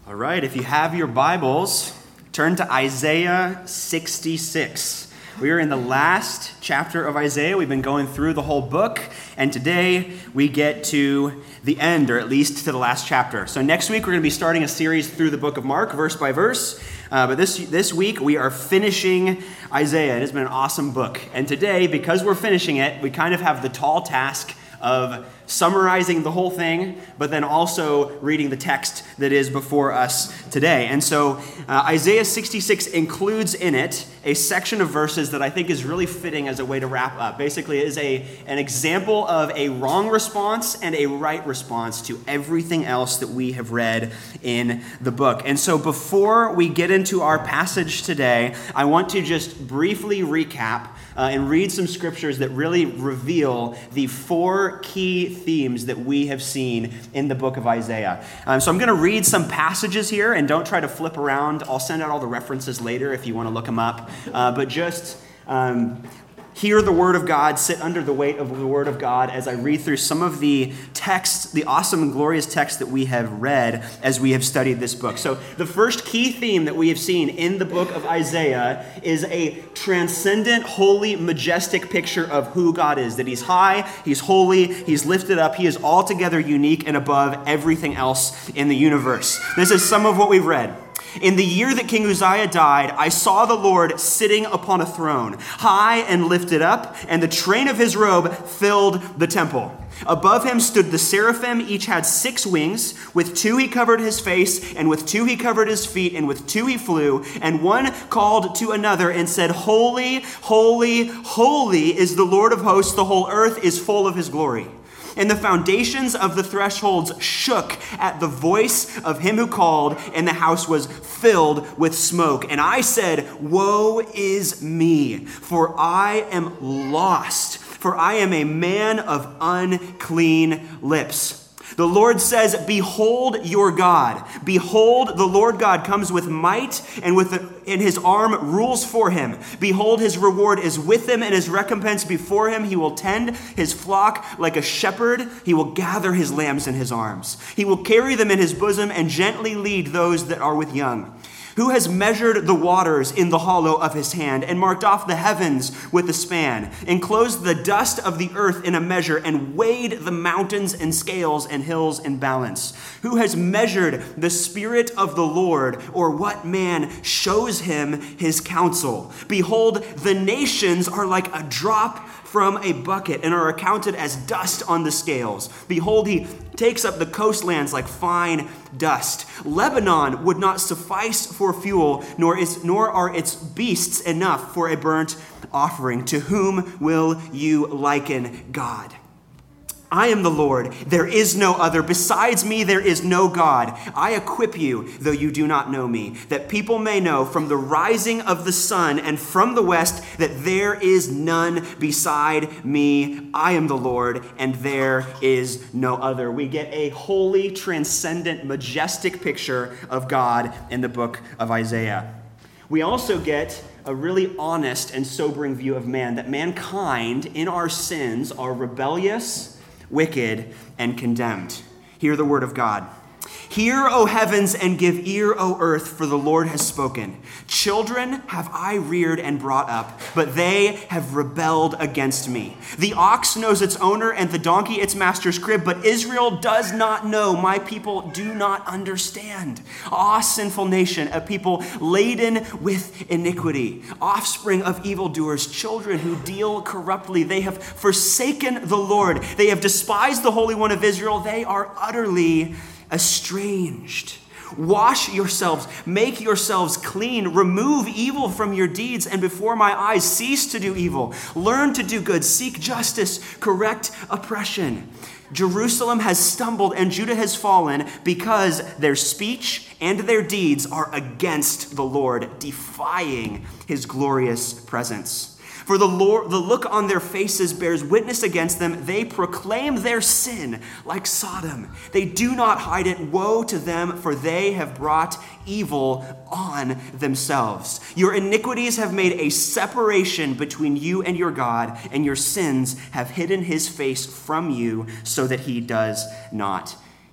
All right, if you have your Bibles, turn to Isaiah 66. We are in the last chapter of Isaiah. We've been going through the whole book, and today we get to the end, or at least to the last chapter. So next week we're going to be starting a series through the book of Mark, verse by verse. But this week we are finishing Isaiah. It has been an awesome book. And today, because we're finishing it, we kind of have the tall task of summarizing the whole thing, but then also reading the text that is before us today. And so Isaiah 66 includes in it a section of verses that I think is really fitting as a way to wrap up. Basically, it is an example of a wrong response and a right response to everything else that we have read in the book. And so before we get into our passage today, I want to just briefly recap and read some scriptures that really reveal the four key themes that we have seen in the book of Isaiah. So I'm going to read some passages here, and don't try to flip around. I'll send out all the references later if you want to look them up. But just hear the word of God, sit under the weight of the word of God as I read through some of the texts, the awesome and glorious texts that we have read as we have studied this book. So the first key theme that we have seen in the book of Isaiah is a transcendent, holy, majestic picture of who God is. That he's high, he's holy, he's lifted up, he is altogether unique and above everything else in the universe. This is some of what we've read. In the year that King Uzziah died, I saw the Lord sitting upon a throne, high and lifted up, and the train of his robe filled the temple. Above him stood the seraphim, each had 6 wings. With 2 he covered his face, and with 2 he covered his feet, and with 2 he flew. And one called to another and said, Holy, holy, holy is the Lord of hosts. The whole earth is full of his glory. And the foundations of the thresholds shook at the voice of him who called, and the house was filled with smoke. And I said, Woe is me, for I am lost, for I am a man of unclean lips. The Lord says, Behold your God. Behold, the Lord God comes with might, and in his arm rules for him. Behold, his reward is with him, and his recompense before him. He will tend his flock like a shepherd. He will gather his lambs in his arms. He will carry them in his bosom and gently lead those that are with young. Who has measured the waters in the hollow of his hand, and marked off the heavens with a span, enclosed the dust of the earth in a measure, and weighed the mountains in scales and hills in balance? Who has measured the Spirit of the Lord, or what man shows him his counsel? Behold, the nations are like a drop from a bucket and are accounted as dust on the scales. Behold, he takes up the coastlands like fine dust. Lebanon would not suffice for fuel, nor are its beasts enough for a burnt offering. To whom will you liken God? I am the Lord, there is no other. Besides me, there is no God. I equip you, though you do not know me, that people may know from the rising of the sun and from the west that there is none beside me. I am the Lord, and there is no other. We get a holy, transcendent, majestic picture of God in the book of Isaiah. We also get a really honest and sobering view of man, that mankind in our sins are rebellious, wicked, and condemned. Hear the word of God. Hear, O heavens, and give ear, O earth, for the Lord has spoken. Children have I reared and brought up, but they have rebelled against me. The ox knows its owner, and the donkey its master's crib, but Israel does not know. My people do not understand. Ah, sinful nation, a people laden with iniquity, offspring of evildoers, children who deal corruptly. They have forsaken the Lord. They have despised the Holy One of Israel. They are utterly estranged. Wash yourselves, make yourselves clean, remove evil from your deeds, and before my eyes cease to do evil. Learn to do good, seek justice, correct oppression. Jerusalem has stumbled and Judah has fallen because their speech and their deeds are against the Lord, defying his glorious presence. For the look on their faces bears witness against them. They proclaim their sin like Sodom. They do not hide it. Woe to them, for they have brought evil on themselves. Your iniquities have made a separation between you and your God, and your sins have hidden his face from you so that he does not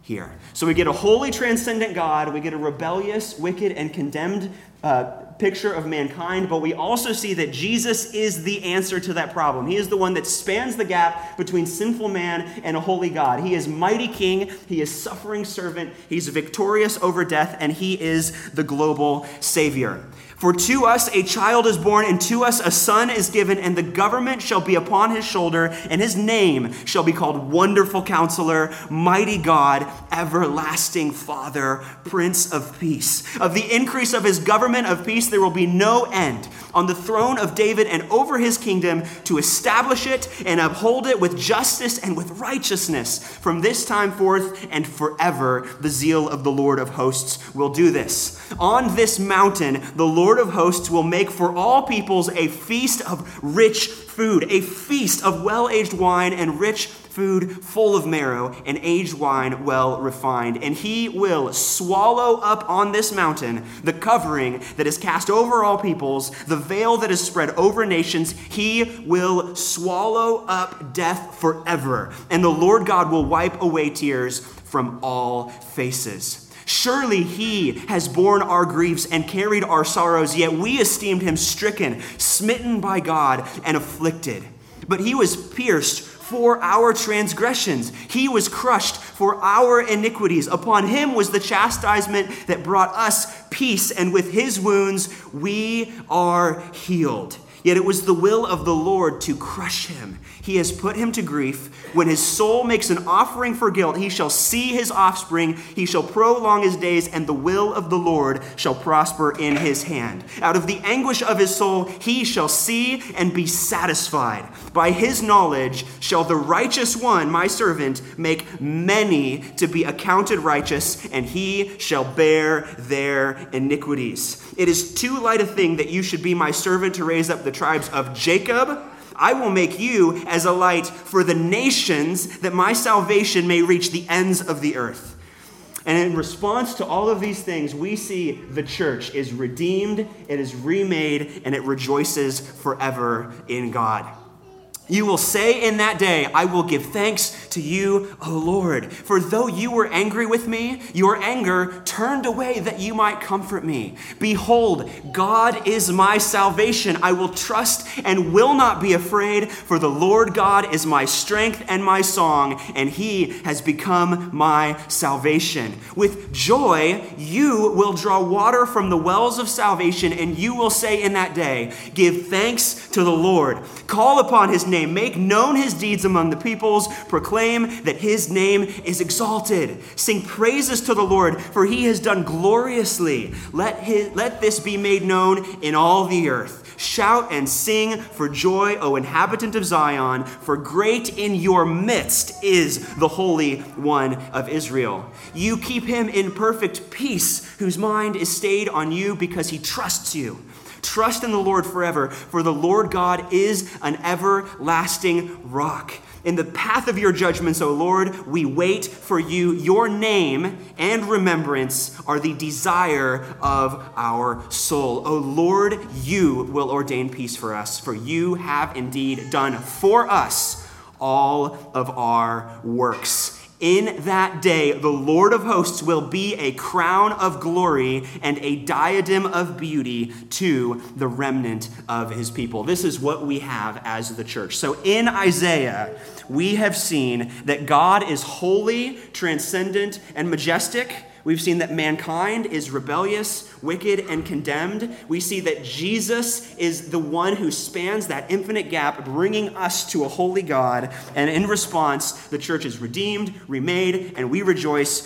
here. So we get a holy, transcendent God, we get a rebellious, wicked, and condemned picture of mankind, but we also see that Jesus is the answer to that problem. He is the one that spans the gap between sinful man and a holy God. He is mighty king, he is suffering servant, he's victorious over death, and he is the global savior. For to us a child is born, and to us a son is given, and the government shall be upon his shoulder, and his name shall be called Wonderful Counselor, Mighty God, Everlasting Father, Prince of Peace. Of the increase of his government of peace there will be no end, on the throne of David and over his kingdom, to establish it and uphold it with justice and with righteousness from this time forth and forever. The zeal of the Lord of hosts will do this. On this mountain the Lord of hosts will make for all peoples a feast of rich food, a feast of well-aged wine and rich food full of marrow, and aged wine well refined. And he will swallow up on this mountain the covering that is cast over all peoples, the veil that is spread over nations. He will swallow up death forever, and the Lord God will wipe away tears from all faces. Surely he has borne our griefs and carried our sorrows, yet we esteemed him stricken, smitten by God, and afflicted. But he was pierced for our transgressions. He was crushed for our iniquities. Upon him was the chastisement that brought us peace, and with his wounds we are healed. Yet it was the will of the Lord to crush him. He has put him to grief. When his soul makes an offering for guilt, he shall see his offspring. He shall prolong his days, and the will of the Lord shall prosper in his hand. Out of the anguish of his soul, he shall see and be satisfied. By his knowledge shall the righteous one, my servant, make many to be accounted righteous, and he shall bear their iniquities. It is too light a thing that you should be my servant to raise up the tribes of Jacob. I will make you as a light for the nations, that my salvation may reach the ends of the earth. And in response to all of these things, we see the church is redeemed, it is remade, and it rejoices forever in God. You will say in that day, I will give thanks to you, O Lord. For though you were angry with me, your anger turned away that you might comfort me. Behold, God is my salvation. I will trust and will not be afraid, for the Lord God is my strength and my song, and he has become my salvation. With joy, you will draw water from the wells of salvation, and you will say in that day, give thanks to the Lord. Call upon his name. Make known his deeds among the peoples. Proclaim that his name is exalted. Sing praises to the Lord, for he has done gloriously. Let this be made known in all the earth. Shout and sing for joy, O inhabitant of Zion, for great in your midst is the Holy One of Israel. You keep him in perfect peace, whose mind is stayed on you because he trusts you. Trust in the Lord forever, for the Lord God is an everlasting rock. In the path of your judgments, O Lord, we wait for you. Your name and remembrance are the desire of our soul. O Lord, you will ordain peace for us, for you have indeed done for us all of our works. In that day, the Lord of hosts will be a crown of glory and a diadem of beauty to the remnant of his people. This is what we have as the church. So in Isaiah, we have seen that God is holy, transcendent, and majestic. We've seen that mankind is rebellious, wicked, and condemned. We see that Jesus is the one who spans that infinite gap, bringing us to a holy God. And in response, the church is redeemed, remade, and we rejoice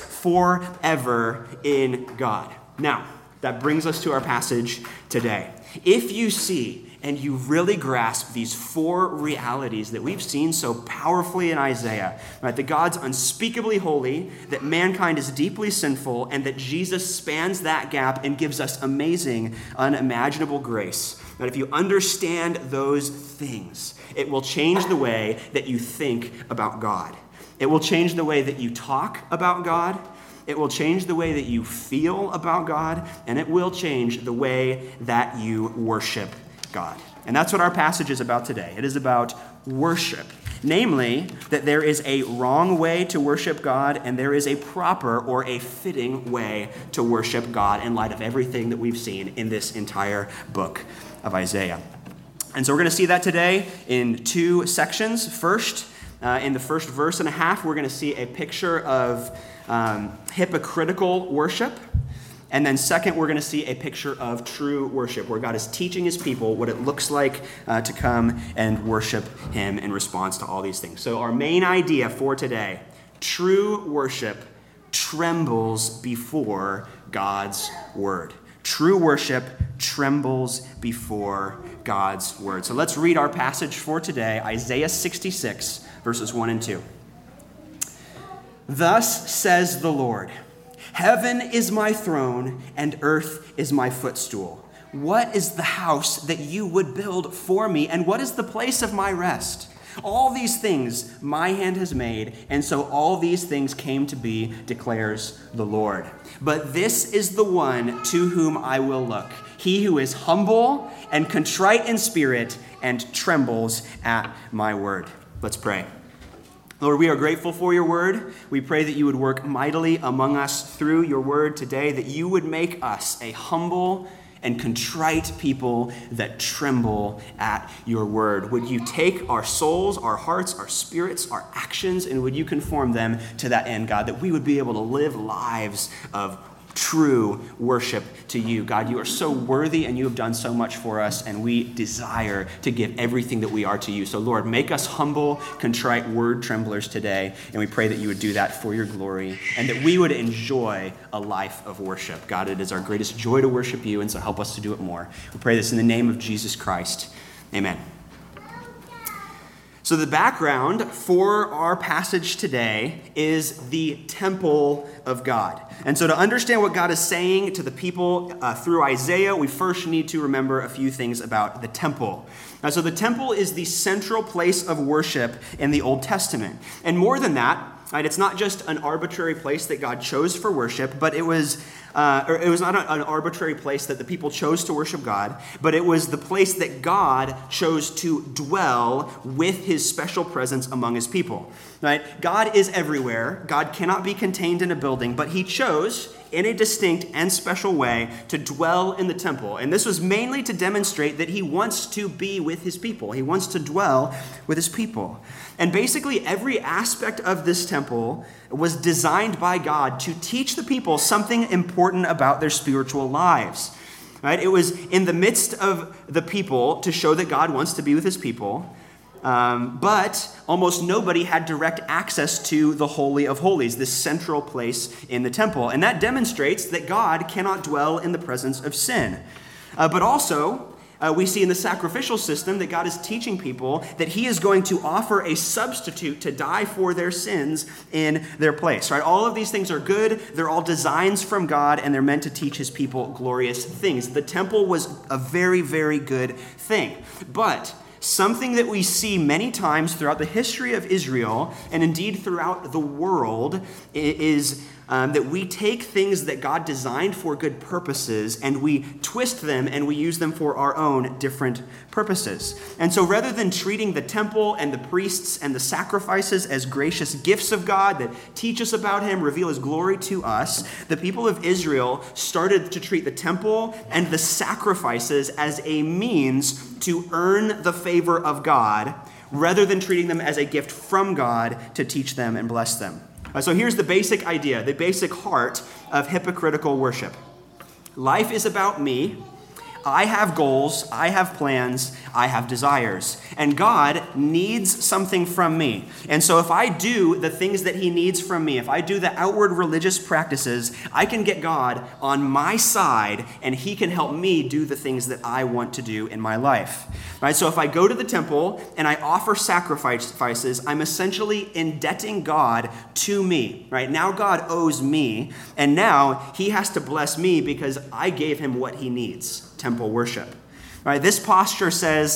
forever in God. Now, that brings us to our passage today. If you see and you really grasp these four realities that we've seen so powerfully in Isaiah, right? That God's unspeakably holy, that mankind is deeply sinful, and that Jesus spans that gap and gives us amazing, unimaginable grace. But if you understand those things, it will change the way that you think about God. It will change the way that you talk about God. It will change the way that you feel about God, and it will change the way that you worship God. And that's what our passage is about today. It is about worship. namely that there is a wrong way to worship God and there is a proper or a fitting way to worship God in light of everything that we've seen in this entire book of Isaiah. And so we're going to see that today in two sections. First, in the first verse and a half, we're going to see a picture of hypocritical worship. And then second, we're going to see a picture of true worship, where God is teaching his people what it looks like to come and worship him in response to all these things. So our main idea for today, true worship trembles before God's word. True worship trembles before God's word. So let's read our passage for today, Isaiah 66, verses 1 and 2. Thus says the Lord, heaven is my throne, and earth is my footstool. What is the house that you would build for me, and what is the place of my rest? All these things my hand has made, and so all these things came to be, declares the Lord. But this is the one to whom I will look, he who is humble and contrite in spirit and trembles at my word. Let's pray. Lord, we are grateful for your word. We pray that you would work mightily among us through your word today, that you would make us a humble and contrite people that tremble at your word. Would you take our souls, our hearts, our spirits, our actions, and would you conform them to that end, God, that we would be able to live lives of true worship to you. God, you are so worthy and you have done so much for us, and we desire to give everything that we are to you. So Lord, make us humble, contrite word tremblers today, and we pray that you would do that for your glory and that we would enjoy a life of worship. God, it is our greatest joy to worship you, and so help us to do it more. We pray this in the name of Jesus Christ. Amen. So the background for our passage today is the temple of God. And so to understand what God is saying to the people through Isaiah, we first need to remember a few things about the temple. So the temple is the central place of worship in the Old Testament. And more than that, right, it's not just an arbitrary place that God chose for worship, but it was not an arbitrary place that the people chose to worship God, but it was the place that God chose to dwell with his special presence among his people. Right? God is everywhere. God cannot be contained in a building, but he chose in a distinct and special way to dwell in the temple. And this was mainly to demonstrate that he wants to be with his people. He wants to dwell with his people. And basically every aspect of this temple was designed by God to teach the people something important about their spiritual lives. Right? It was in the midst of the people to show that God wants to be with his people. But almost nobody had direct access to the Holy of Holies, this central place in the temple. And that demonstrates that God cannot dwell in the presence of sin. But also, we see in the sacrificial system that God is teaching people that he is going to offer a substitute to die for their sins in their place. Right? All of these things are good. They're all designs from God, and they're meant to teach his people glorious things. The temple was a very, very good thing. But something that we see many times throughout the history of Israel, and indeed throughout the world, is that we take things that God designed for good purposes and we twist them and we use them for our own different purposes. And so rather than treating the temple and the priests and the sacrifices as gracious gifts of God that teach us about him, reveal his glory to us, the people of Israel started to treat the temple and the sacrifices as a means to earn the favor of God rather than treating them as a gift from God to teach them and bless them. So here's the basic idea, the basic heart of hypocritical worship. Life is about me. I have goals, I have plans, I have desires. And God needs something from me. And so if I do the things that he needs from me, if I do the outward religious practices, I can get God on my side and he can help me do the things that I want to do in my life. Right? So if I go to the temple and I offer sacrifices, I'm essentially indebting God to me. Right? Now God owes me, and now he has to bless me because I gave him what he needs. Temple worship. Right? This posture says,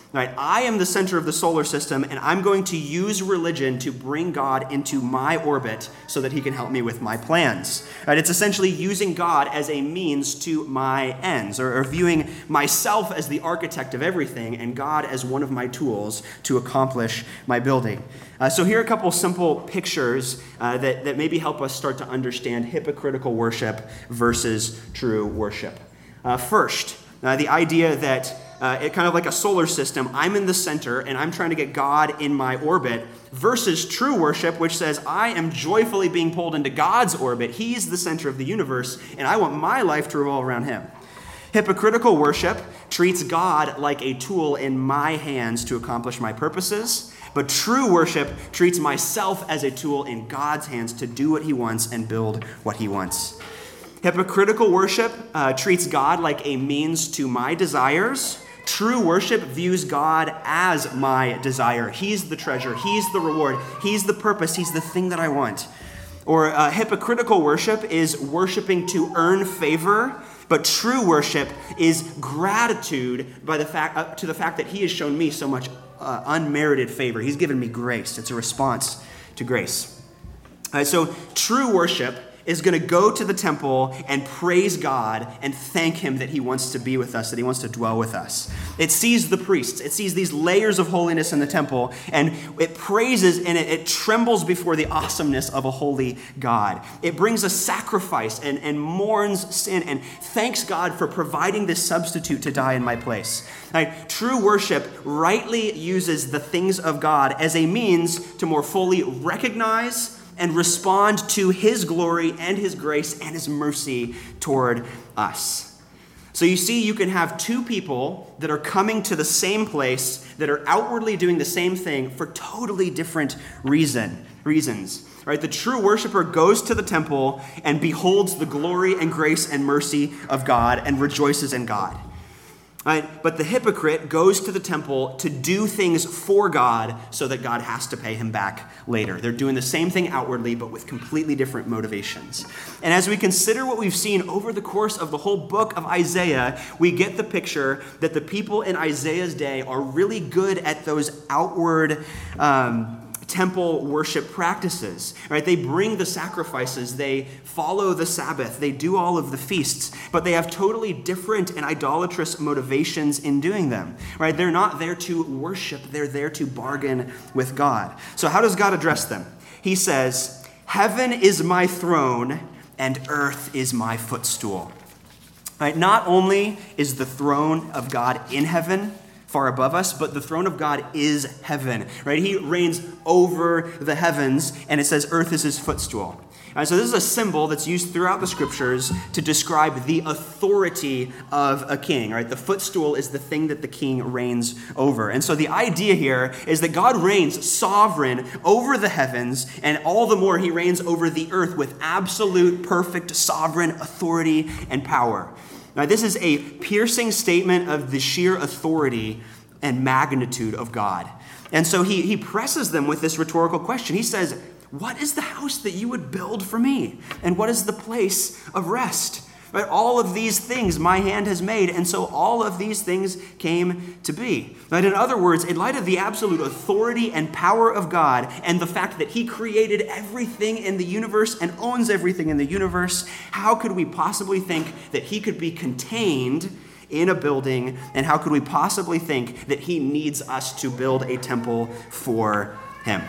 Right? I am the center of the solar system, and I'm going to use religion to bring God into my orbit so that he can help me with my plans. Right? It's essentially using God as a means to my ends, or viewing myself as the architect of everything and God as one of my tools to accomplish my building. So here are a couple simple pictures that maybe help us start to understand hypocritical worship versus true worship. First, the idea that it kind of like a solar system, I'm in the center and I'm trying to get God in my orbit, versus true worship, which says I am joyfully being pulled into God's orbit. He's the center of the universe, and I want my life to revolve around him. Hypocritical worship treats God like a tool in my hands to accomplish my purposes, but true worship treats myself as a tool in God's hands to do what he wants and build what he wants. Hypocritical worship treats God like a means to my desires. True worship views God as my desire. He's the treasure. He's the reward. He's the purpose. He's the thing that I want. Or hypocritical worship is worshiping to earn favor, but true worship is gratitude to the fact that he has shown me so much unmerited favor. He's given me grace. It's a response to grace. So true worship is going to go to the temple and praise God and thank him that he wants to be with us, that he wants to dwell with us. It sees the priests. It sees these layers of holiness in the temple, and it praises and it trembles before the awesomeness of a holy God. It brings a sacrifice and mourns sin and thanks God for providing this substitute to die in my place. Right? True worship rightly uses the things of God as a means to more fully recognize and respond to his glory and his grace and his mercy toward us. So you see, you can have two people that are coming to the same place, that are outwardly doing the same thing for totally different reasons. Right? The true worshiper goes to the temple and beholds the glory and grace and mercy of God and rejoices in God. Right? But the hypocrite goes to the temple to do things for God so that God has to pay him back later. They're doing the same thing outwardly, but with completely different motivations. And as we consider what we've seen over the course of the whole book of Isaiah, we get the picture that the people in Isaiah's day are really good at those outward temple worship practices, right? They bring the sacrifices, they follow the Sabbath, they do all of the feasts, but they have totally different and idolatrous motivations in doing them, right? They're not there to worship, they're there to bargain with God. So how does God address them? He says, "Heaven is my throne and earth is my footstool." Right? Not only is the throne of God in heaven, far above us, but the throne of God is heaven, right? He reigns over the heavens, and it says earth is his footstool. So this is a symbol that's used throughout the scriptures to describe the authority of a king, right? The footstool is the thing that the king reigns over. And so the idea here is that God reigns sovereign over the heavens, and all the more he reigns over the earth with absolute, perfect, sovereign authority and power. Now, this is a piercing statement of the sheer authority and magnitude of God. And so he presses them with this rhetorical question. He says, "What is the house that you would build for me? And what is the place of rest?" Right? All of these things my hand has made, and so all of these things came to be. Right? In other words, in light of the absolute authority and power of God and the fact that he created everything in the universe and owns everything in the universe, how could we possibly think that he could be contained in a building, and how could we possibly think that he needs us to build a temple for him?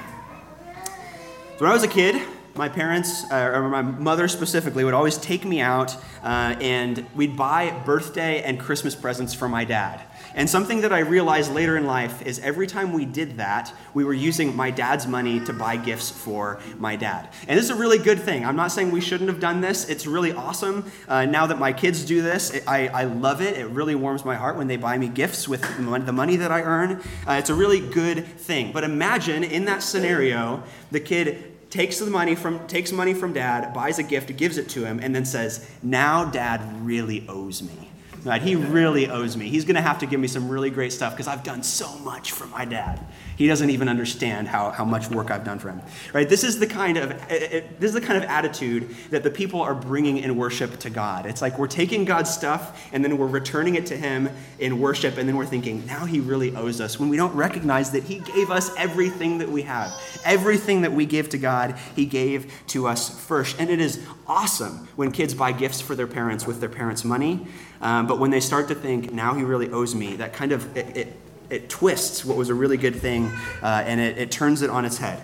So when I was a kid, my parents, or my mother specifically, would always take me out and we'd buy birthday and Christmas presents for my dad. And something that I realized later in life is every time we did that, we were using my dad's money to buy gifts for my dad. And this is a really good thing. I'm not saying we shouldn't have done this. It's really awesome. Now that my kids do this, I love it. It really warms my heart when they buy me gifts with the money that I earn. It's a really good thing. But imagine in that scenario, the kid takes money from dad, buys a gift, gives it to him, and then says, "Now dad really owes me." Right? He really owes me. He's going to have to give me some really great stuff because I've done so much for my dad. He doesn't even understand how much work I've done for him. Right? This is the kind of attitude that the people are bringing in worship to God. It's like we're taking God's stuff and then we're returning it to him in worship, and then we're thinking, now he really owes us, when we don't recognize that he gave us everything that we have. Everything that we give to God, he gave to us first. And it is awesome when kids buy gifts for their parents with their parents' money. But when they start to think, now he really owes me, that kind of, it twists what was a really good thing, and it turns it on its head.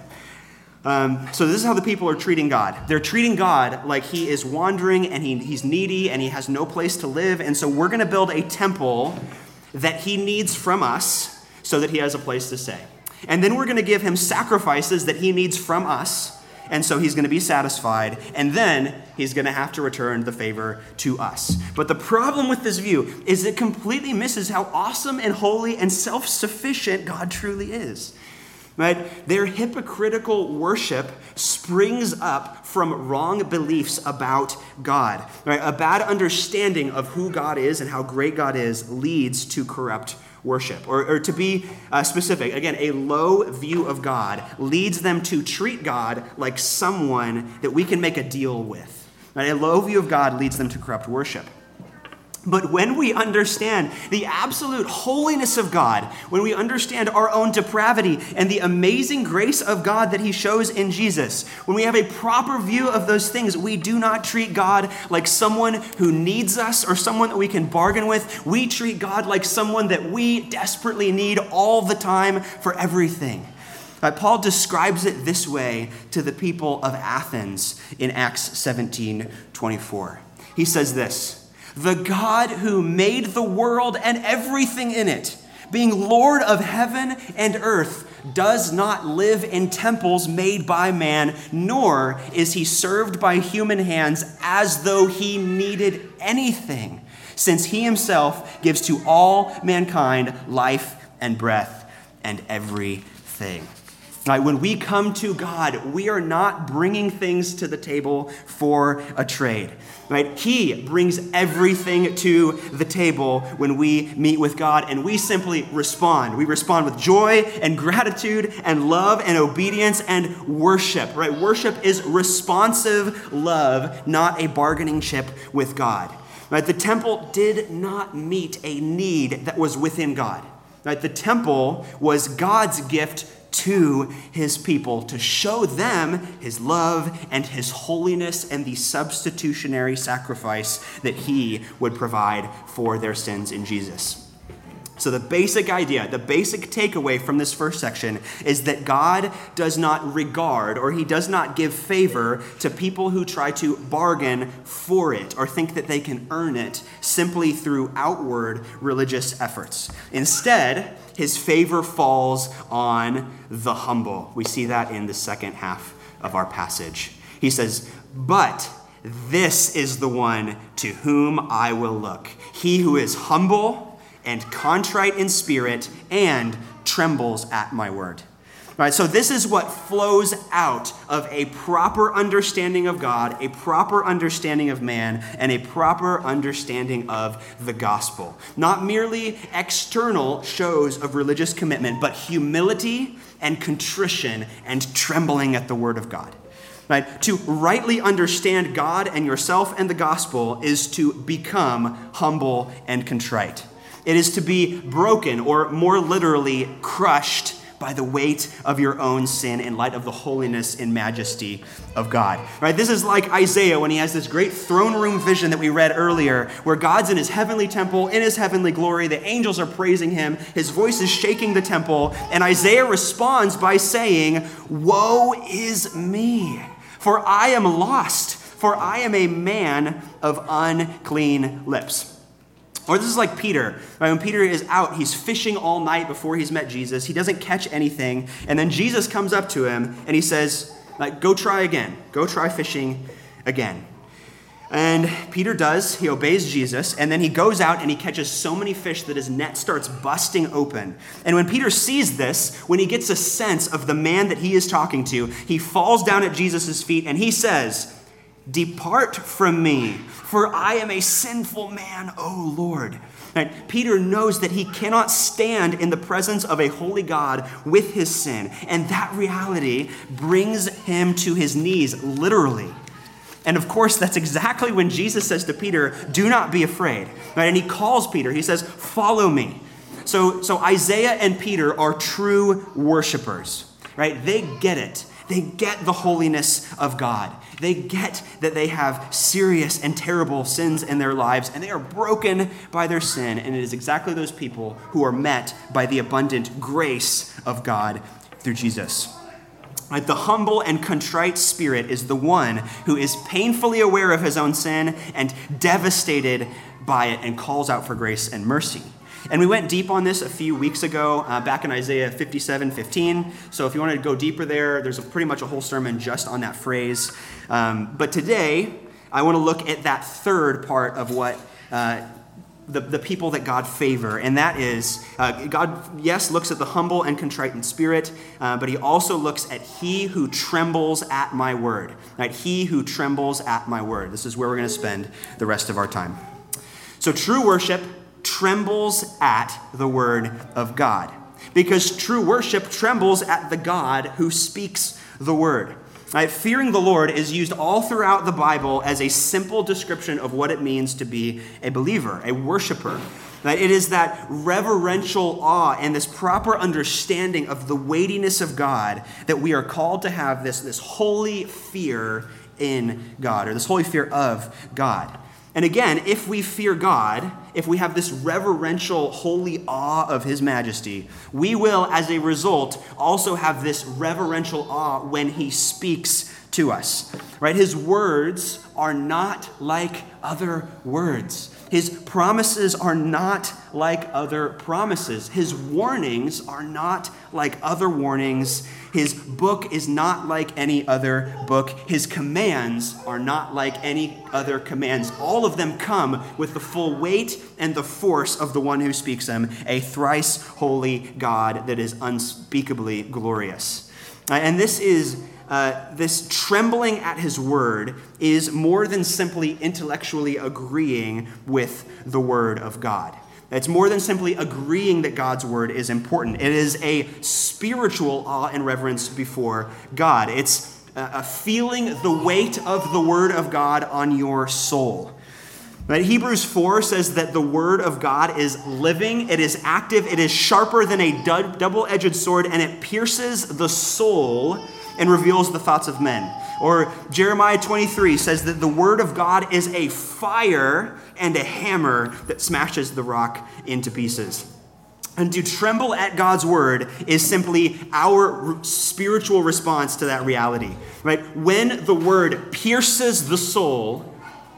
So this is how the people are treating God. They're treating God like he is wandering and he's needy and he has no place to live. And so we're going to build a temple that he needs from us so that he has a place to stay. And then we're going to give him sacrifices that he needs from us. And so he's going to be satisfied, and then he's going to have to return the favor to us. But the problem with this view is it completely misses how awesome and holy and self-sufficient God truly is. Right? Their hypocritical worship springs up from wrong beliefs about God. Right? A bad understanding of who God is and how great God is leads to corrupt worship. Or to be specific, again, a low view of God leads them to treat God like someone that we can make a deal with. Right? A low view of God leads them to corrupt worship. But when we understand the absolute holiness of God, when we understand our own depravity and the amazing grace of God that he shows in Jesus, when we have a proper view of those things, we do not treat God like someone who needs us or someone that we can bargain with. We treat God like someone that we desperately need all the time for everything. Paul describes it this way to the people of Athens in Acts 17:24. He says this: "The God who made the world and everything in it, being Lord of heaven and earth, does not live in temples made by man, nor is he served by human hands as though he needed anything, since he himself gives to all mankind life and breath and everything." Right, when we come to God, we are not bringing things to the table for a trade. Right? He brings everything to the table when we meet with God, and we simply respond. We respond with joy and gratitude and love and obedience and worship. Right? Worship is responsive love, not a bargaining chip with God. Right? The temple did not meet a need that was within God. Right? The temple was God's gift to his people to show them his love and his holiness and the substitutionary sacrifice that he would provide for their sins in Jesus. So the basic idea, the basic takeaway from this first section is that God does not regard, or he does not give favor to people who try to bargain for it or think that they can earn it simply through outward religious efforts. Instead, his favor falls on the humble. We see that in the second half of our passage. He says, "But this is the one to whom I will look, he who is humble and contrite in spirit and trembles at my word." Right, so this is what flows out of a proper understanding of God, a proper understanding of man, and a proper understanding of the gospel. Not merely external shows of religious commitment, but humility and contrition and trembling at the word of God. Right? To rightly understand God and yourself and the gospel is to become humble and contrite. It is to be broken, or more literally, crushed by the weight of your own sin in light of the holiness and majesty of God. Right? This is like Isaiah when he has this great throne room vision that we read earlier, where God's in his heavenly temple, in his heavenly glory, the angels are praising him, his voice is shaking the temple, and Isaiah responds by saying, "Woe is me, for I am lost, for I am a man of unclean lips." Or this is like Peter. Right? When Peter is out, he's fishing all night before he's met Jesus. He doesn't catch anything. And then Jesus comes up to him and he says, "Go try again. Go try fishing again." And Peter does. He obeys Jesus. And then he goes out and he catches so many fish that his net starts busting open. And when Peter sees this, when he gets a sense of the man that he is talking to, he falls down at Jesus' feet and he says, "Depart from me, for I am a sinful man, O Lord." Right? Peter knows that he cannot stand in the presence of a holy God with his sin, and that reality brings him to his knees, literally. And of course, that's exactly when Jesus says to Peter, "Do not be afraid." Right? And he calls Peter. He says, "Follow me." So Isaiah and Peter are true worshipers. Right? They get it. They get the holiness of God. They get that they have serious and terrible sins in their lives, and they are broken by their sin. And it is exactly those people who are met by the abundant grace of God through Jesus. Right? The humble and contrite spirit is the one who is painfully aware of his own sin and devastated by it and calls out for grace and mercy. And we went deep on this a few weeks ago, back in Isaiah 57:15. So if you want to go deeper there, there's pretty much a whole sermon just on that phrase. But today, I want to look at that third part of what the people that God favor. And that is, God, yes, looks at the humble and contrite in spirit, but he also looks at he who trembles at my word. Right? He who trembles at my word. This is where we're going to spend the rest of our time. So true worship trembles at the word of God, because true worship trembles at the God who speaks the word. Right? Fearing the Lord is used all throughout the Bible as a simple description of what it means to be a believer, a worshiper. Right? It is that reverential awe and this proper understanding of the weightiness of God that we are called to have, this holy fear in God, or this holy fear of God. And again, if we fear God, if we have this reverential, holy awe of his majesty, we will, as a result, also have this reverential awe when he speaks to us. Right? His words are not like other words. His promises are not like other promises. His warnings are not like other warnings. His book is not like any other book. His commands are not like any other commands. All of them come with the full weight and the force of the one who speaks them, a thrice holy God that is unspeakably glorious. And this trembling at his word is more than simply intellectually agreeing with the word of God. It's more than simply agreeing that God's word is important. It is a spiritual awe and reverence before God. It's a feeling the weight of the word of God on your soul. Right? Hebrews 4 says that the word of God is living, it is active, it is sharper than a double-edged sword, and it pierces the soul and reveals the thoughts of men. Or Jeremiah 23 says that the word of God is a fire and a hammer that smashes the rock into pieces. And to tremble at God's word is simply our spiritual response to that reality. Right? When the word pierces the soul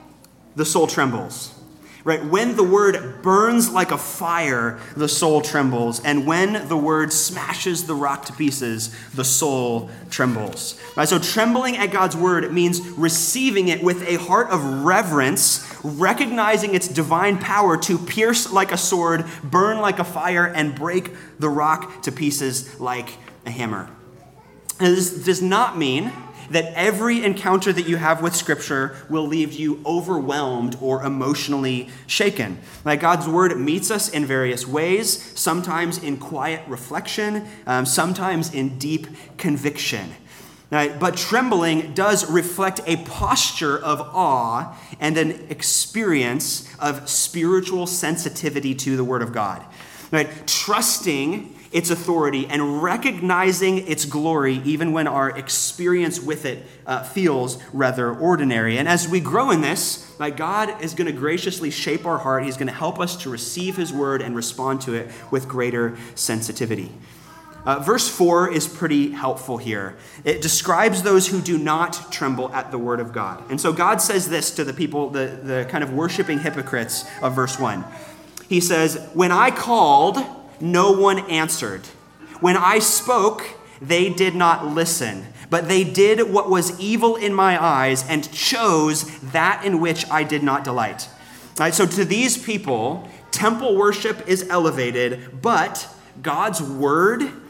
trembles. Right? When the word burns like a fire, the soul trembles. And when the word smashes the rock to pieces, the soul trembles. Right? So trembling at God's word means receiving it with a heart of reverence, recognizing its divine power to pierce like a sword, burn like a fire, and break the rock to pieces like a hammer. And this does not mean that every encounter that you have with Scripture will leave you overwhelmed or emotionally shaken. Like God's word meets us in various ways, sometimes in quiet reflection, sometimes in deep conviction. But trembling does reflect a posture of awe and an experience of spiritual sensitivity to the word of God. Right? Trusting its authority and recognizing its glory even when our experience with it feels rather ordinary. And as we grow in this, God is going to graciously shape our heart. He's going to help us to receive his word and respond to it with greater sensitivity. Verse 4 is pretty helpful here. It describes those who do not tremble at the word of God. And so God says this to the people, the kind of worshiping hypocrites of verse 1. He says, "When I called, no one answered. When I spoke, they did not listen, but they did what was evil in my eyes and chose that in which I did not delight." All right, so to these people, temple worship is elevated, but God's word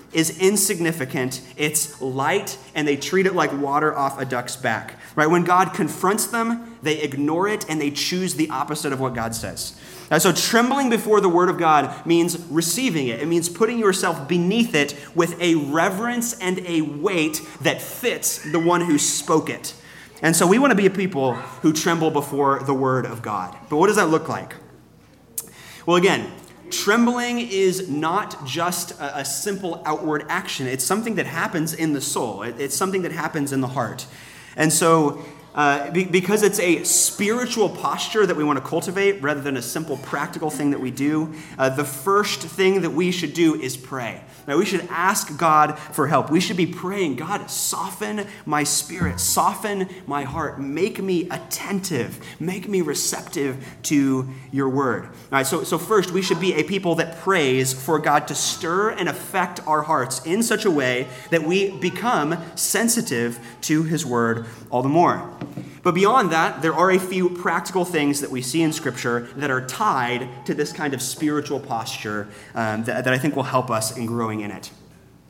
is insignificant, it's light, and they treat it like water off a duck's back. Right? When God confronts them, they ignore it and they choose the opposite of what God says. So trembling before the word of God means receiving it. It means putting yourself beneath it with a reverence and a weight that fits the one who spoke it. And so we want to be a people who tremble before the word of God. But what does that look like? Well, again, trembling is not just a simple outward action. It's something that happens in the soul. It's something that happens in the heart. And so because it's a spiritual posture that we want to cultivate rather than a simple practical thing that we do, the first thing that we should do is pray. Now, we should ask God for help. We should be praying, God, soften my spirit, soften my heart, make me attentive, make me receptive to your word. All right, so first, we should be a people that prays for God to stir and affect our hearts in such a way that we become sensitive to his word all the more. But beyond that, there are a few practical things that we see in Scripture that are tied to this kind of spiritual posture that I think will help us in growing in it.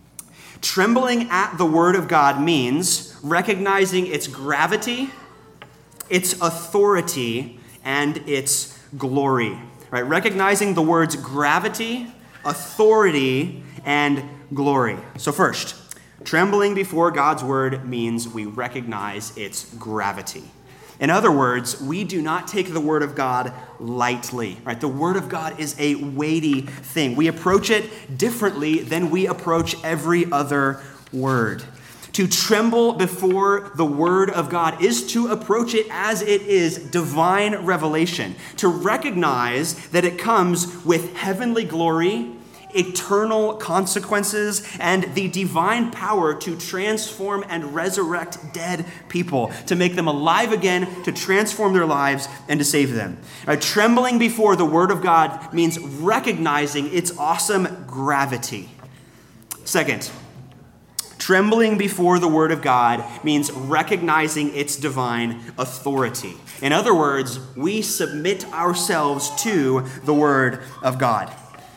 Trembling at the Word of God means recognizing its gravity, its authority, and its glory. Right? Recognizing the word's gravity, authority, and glory. So first, trembling before God's word means we recognize its gravity. In other words, we do not take the word of God lightly. Right? The word of God is a weighty thing. We approach it differently than we approach every other word. To tremble before the word of God is to approach it as it is divine revelation. To recognize that it comes with heavenly glory, eternal consequences, and the divine power to transform and resurrect dead people, to make them alive again, to transform their lives, and to save them. Trembling before the word of God means recognizing its awesome gravity. Second, trembling before the word of God means recognizing its divine authority. In other words, we submit ourselves to the word of God.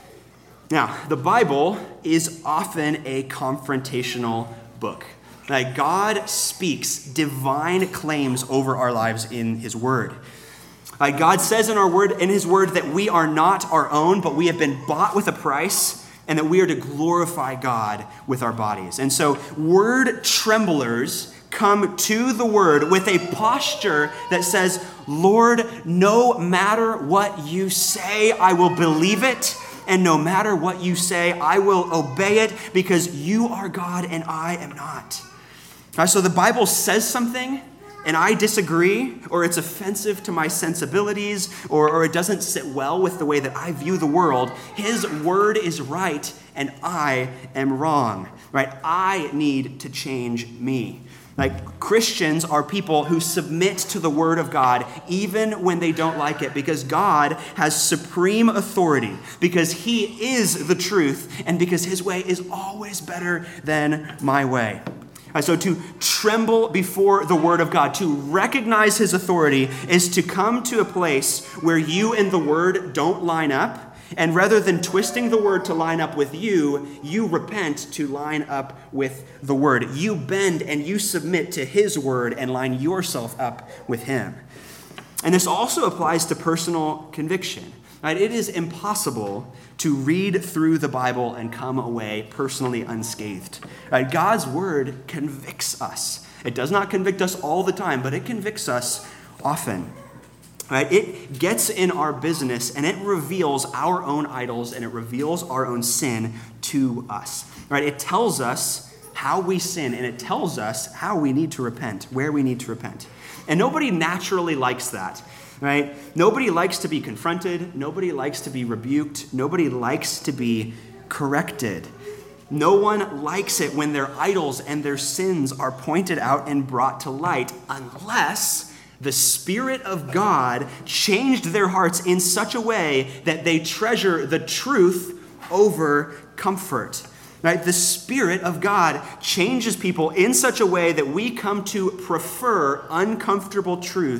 Now, the Bible is often a confrontational book. Like, God speaks divine claims over our lives in his word. Like, God says in his word that we are not our own, but we have been bought with a price, and that we are to glorify God with our bodies. And so word tremblers come to the word with a posture that says, Lord, no matter what you say, I will believe it. And no matter what you say, I will obey it because you are God and I am not. All right, so the Bible says something and I disagree, or it's offensive to my sensibilities, or it doesn't sit well with the way that I view the world. His word is right and I am wrong. Right? I need to change me. Like, Christians are people who submit to the word of God even when they don't like it, because God has supreme authority, because he is the truth, and because his way is always better than my way. So to tremble before the word of God, to recognize his authority, is to come to a place where you and the word don't line up. And rather than twisting the word to line up with you, you repent to line up with the word. You bend and you submit to his word and line yourself up with him. And this also applies to personal conviction. Right? It is impossible to read through the Bible and come away personally unscathed. Right? God's word convicts us. It does not convict us all the time, but it convicts us often. Right? It gets in our business and it reveals our own idols and it reveals our own sin to us. Right? It tells us how we sin and it tells us how we need to repent, where we need to repent. And nobody naturally likes that. Right? Nobody likes to be confronted. Nobody likes to be rebuked. Nobody likes to be corrected. No one likes it when their idols and their sins are pointed out and brought to light, unless the Spirit of God changed their hearts in such a way that they treasure the truth over comfort. Right? The Spirit of God changes people in such a way that we come to prefer uncomfortable truths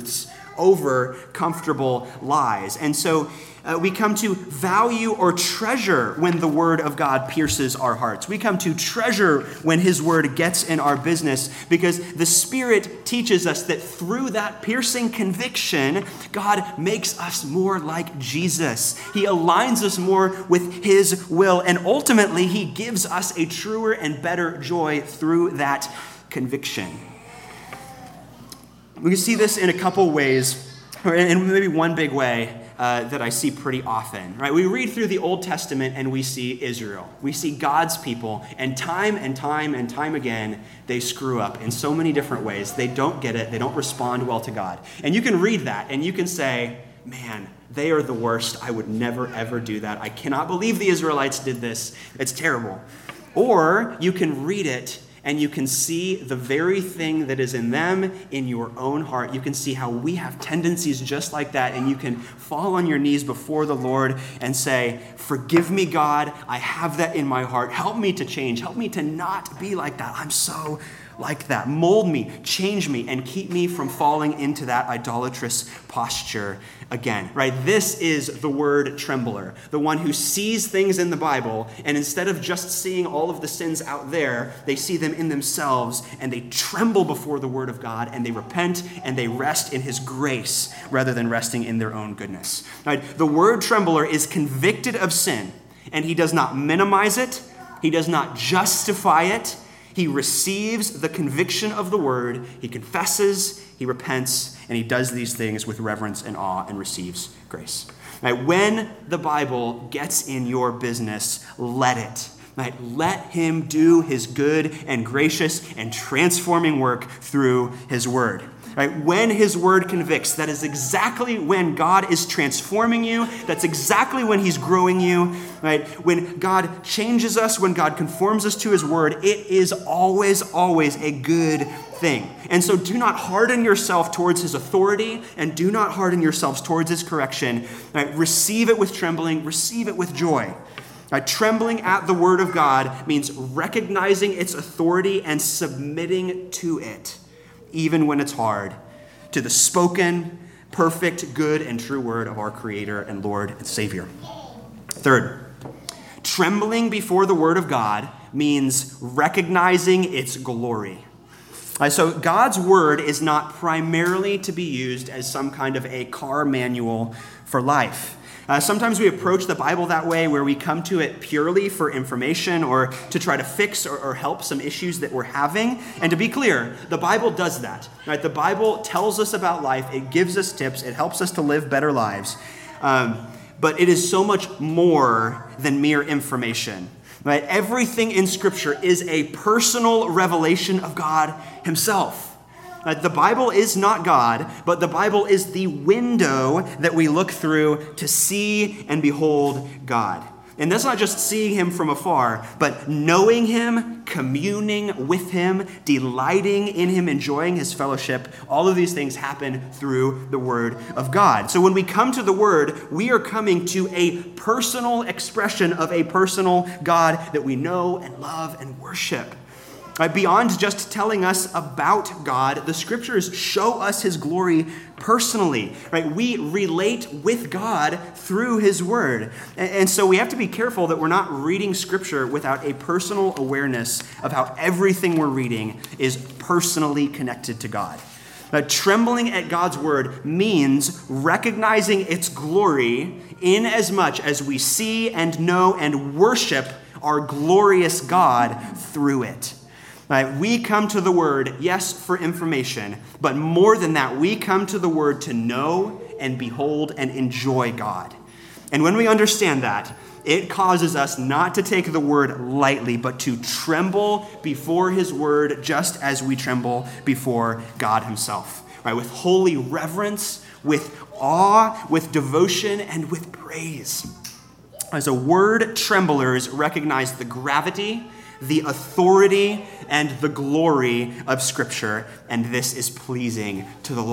over comfortable lies. And so we come to value or treasure when the word of God pierces our hearts. We come to treasure when his word gets in our business, because the Spirit teaches us that through that piercing conviction, God makes us more like Jesus. He aligns us more with his will, and ultimately he gives us a truer and better joy through that conviction. We can see this in a couple ways, or in maybe one big way that I see pretty often, right? We read through the Old Testament and we see Israel. We see God's people, and time again, they screw up in so many different ways. They don't get it. They don't respond well to God. And you can read that and you can say, man, they are the worst. I would never, ever do that. I cannot believe the Israelites did this. It's terrible. Or you can read it and you can see the very thing that is in them in your own heart. You can see how we have tendencies just like that, and you can fall on your knees before the Lord and say, forgive me, God. I have that in my heart. Help me to change. Help me to not be like that. I'm so like that. Mold me, change me, and keep me from falling into that idolatrous posture again, right? This is the word trembler, the one who sees things in the Bible, and instead of just seeing all of the sins out there, they see them in themselves, and they tremble before the word of God, and they repent, and they rest in his grace rather than resting in their own goodness. Right? The word trembler is convicted of sin, and he does not minimize it. He does not justify it. He receives the conviction of the word, he confesses, he repents, and he does these things with reverence and awe and receives grace. Right? When the Bible gets in your business, let it. Right? Let him do his good and gracious and transforming work through his word. Right? When his word convicts, that is exactly when God is transforming you. That's exactly when he's growing you. Right? When God changes us, when God conforms us to his word, it is always a good thing. And so do not harden yourself towards his authority, and do not harden yourselves towards his correction. Right? Receive it with trembling, receive it with joy. Right? Trembling at the word of God means recognizing its authority and submitting to it, even when it's hard, to the spoken, perfect, good, and true word of our Creator and Lord and Savior. Third, trembling before the word of God means recognizing its glory. So God's word is not primarily to be used as some kind of a car manual for life. Sometimes we approach the Bible that way, where we come to it purely for information or to try to fix or help some issues that we're having. And to be clear, the Bible does that. Right? The Bible tells us about life. It gives us tips. It helps us to live better lives. But it is so much more than mere information. Right? Everything in Scripture is a personal revelation of God himself. The Bible is not God, but the Bible is the window that we look through to see and behold God. And that's not just seeing him from afar, but knowing him, communing with him, delighting in him, enjoying his fellowship. All of these things happen through the word of God. So when we come to the word, we are coming to a personal expression of a personal God that we know and love and worship. Right, beyond just telling us about God, the scriptures show us his glory personally. Right? We relate with God through his word. And so we have to be careful that we're not reading scripture without a personal awareness of how everything we're reading is personally connected to God. Trembling at God's word means recognizing its glory in as much as we see and know and worship our glorious God through it. Right, we come to the word, yes, for information, but more than that, we come to the word to know and behold and enjoy God. And when we understand that, it causes us not to take the word lightly, but to tremble before his word just as we tremble before God himself. Right, with holy reverence, with awe, with devotion, and with praise. As a word tremblers recognize the gravity, the authority, and the glory of Scripture, and this is pleasing to the Lord.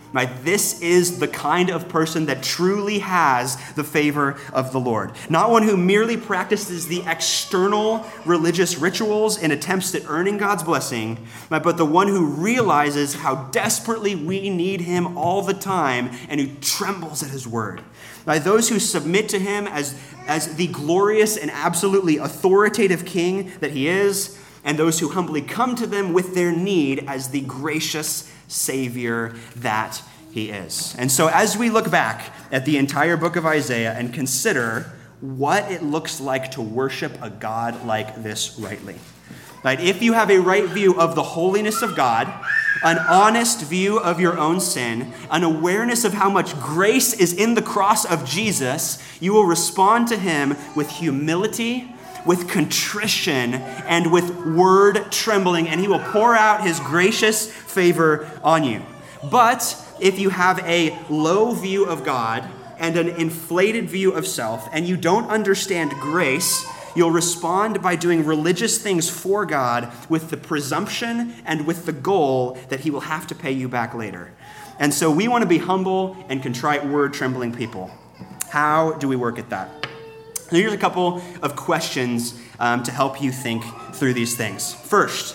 Right? This is the kind of person that truly has the favor of the Lord. Not one who merely practices the external religious rituals in attempts at earning God's blessing, right? But the one who realizes how desperately we need him all the time and who trembles at his word. Right? Those who submit to him as the glorious and absolutely authoritative king that he is, and those who humbly come to them with their need as the gracious Savior that he is. And so as we look back at the entire book of Isaiah and consider what it looks like to worship a God like this rightly. Right? If you have a right view of the holiness of God, an honest view of your own sin, an awareness of how much grace is in the cross of Jesus, you will respond to him with humility, with contrition, and with word trembling, and he will pour out his gracious favor on you. But if you have a low view of God and an inflated view of self, and you don't understand grace, you'll respond by doing religious things for God with the presumption and with the goal that he will have to pay you back later. And so we want to be humble and contrite, word-trembling people. How do we work at that? So here's a couple of questions to help you think through these things. First,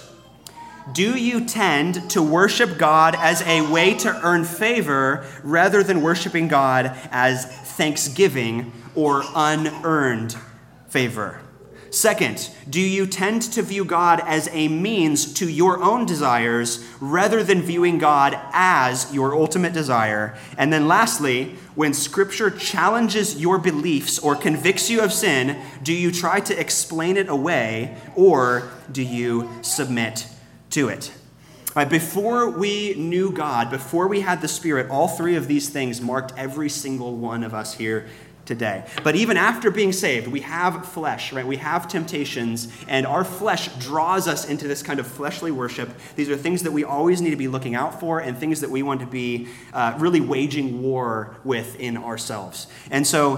do you tend to worship God as a way to earn favor rather than worshiping God as thanksgiving or unearned favor? Second, do you tend to view God as a means to your own desires rather than viewing God as your ultimate desire? And then lastly, when Scripture challenges your beliefs or convicts you of sin, do you try to explain it away or do you submit to it? Right, before we knew God, before we had the Spirit, all three of these things marked every single one of us here today. But even after being saved, we have flesh, right? We have temptations, and our flesh draws us into this kind of fleshly worship. These are things that we always need to be looking out for and things that we want to be really waging war with in ourselves. And so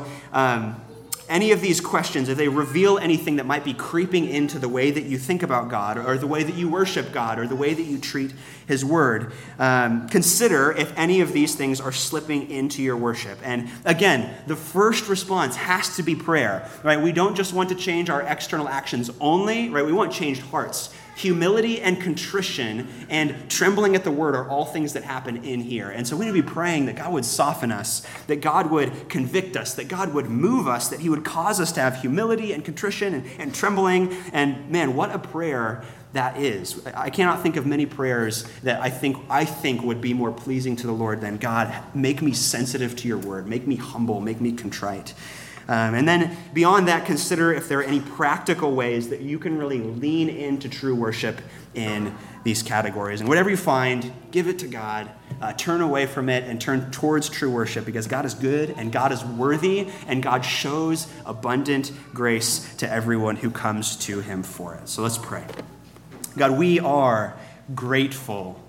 any of these questions, if they reveal anything that might be creeping into the way that you think about God or the way that you worship God or the way that you treat his word, consider if any of these things are slipping into your worship. And again, the first response has to be prayer, right? We don't just want to change our external actions only, right? We want changed hearts. Humility and contrition and trembling at the word are all things that happen in here. And so we need to be praying that God would soften us, that God would convict us, that God would move us, that he would cause us to have humility and contrition and trembling. And man, what a prayer that is. I cannot think of many prayers that I think would be more pleasing to the Lord than, God, make me sensitive to your word, make me humble, make me contrite. And then beyond that, consider if there are any practical ways that you can really lean into true worship in these categories. And whatever you find, give it to God, turn away from it, and turn towards true worship, because God is good and God is worthy, and God shows abundant grace to everyone who comes to him for it. So let's pray. God, we are grateful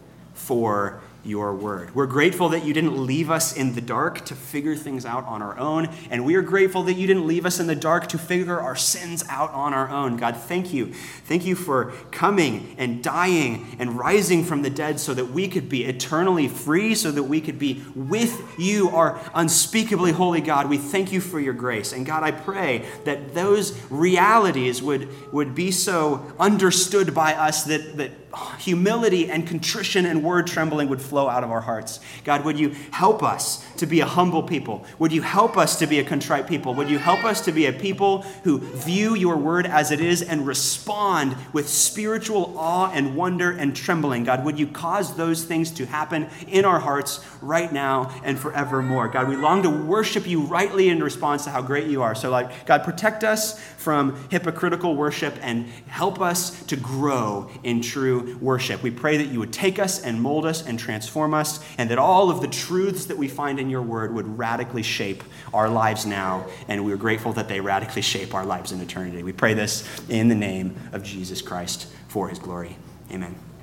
for your word. We're grateful that you didn't leave us in the dark to figure things out on our own, and we are grateful that you didn't leave us in the dark to figure our sins out on our own. God, thank you. Thank you for coming and dying and rising from the dead so that we could be eternally free, so that we could be with you, our unspeakably holy God. We thank you for your grace. And God, I pray that those realities would be so understood by us that humility and contrition and word trembling would flow out of our hearts. God, would you help us to be a humble people? Would you help us to be a contrite people? Would you help us to be a people who view your word as it is and respond with spiritual awe and wonder and trembling? God, would you cause those things to happen in our hearts right now and forevermore? God, we long to worship you rightly in response to how great you are. So, God, protect us from hypocritical worship and help us to grow in true worship. We pray that you would take us and mold us and transform us, and that all of the truths that we find in your word would radically shape our lives now, and we're grateful that they radically shape our lives in eternity. We pray this in the name of Jesus Christ for his glory. Amen.